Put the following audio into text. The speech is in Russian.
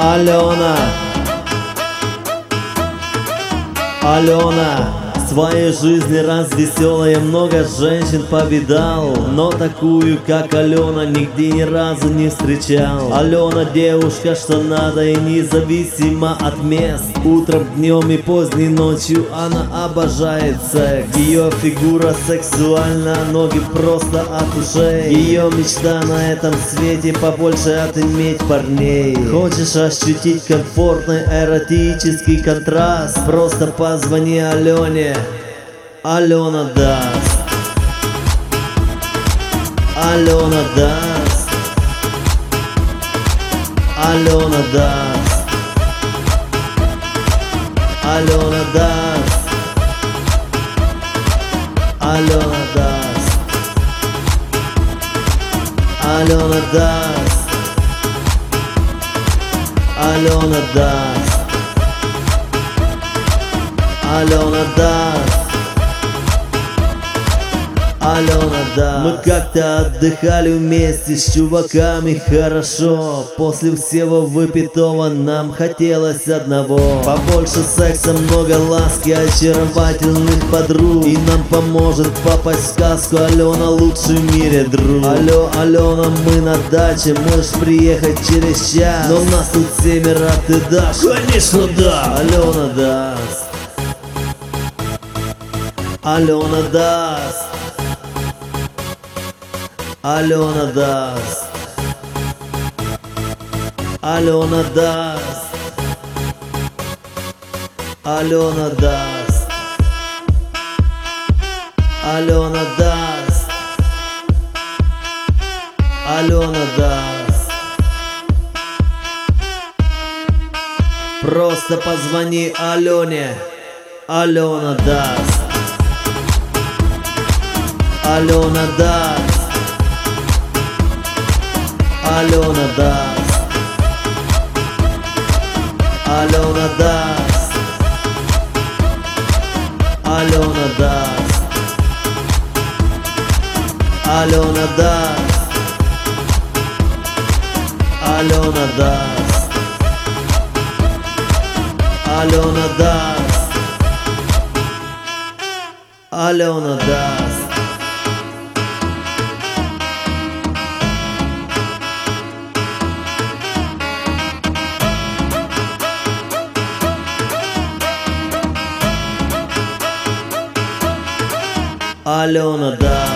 Алена, Алена, в своей жизни раз веселая много женщин повидал, но такую, как Алена, нигде ни разу не встречал. Алена девушка, что надо, и независимо от мест. Утром, днем и поздней ночью она обожает секс. Ее фигура сексуальна, ноги просто от ушей. Ее мечта на этом свете побольше отыметь парней. Хочешь ощутить комфортный эротический контраст? Просто позвони Алене, Алена даст. Алена даст. Алена даст. Алена даст. Алена даст. Алена даст. Алена даст. Алена даст. Алена даст. Мы как-то отдыхали вместе с чуваками хорошо. После всего выпитого нам хотелось одного: побольше секса, много ласки, очаровательных подруг. И нам поможет попасть в сказку Алена, лучший в мире друг. Алло, Алена, мы на даче, можешь приехать через час. Но нас тут 7, ты дашь? Конечно, да. Алена даст. Алена даст. Алена даст. Алена даст. Алена даст. Алена даст. Алена даст. Просто позвони Алене, Алена даст. Алена даст. Алена даст. Алена даст. Алена даст. Алена даст. Алена даст. Алена даст. Алена даст. Алена даст.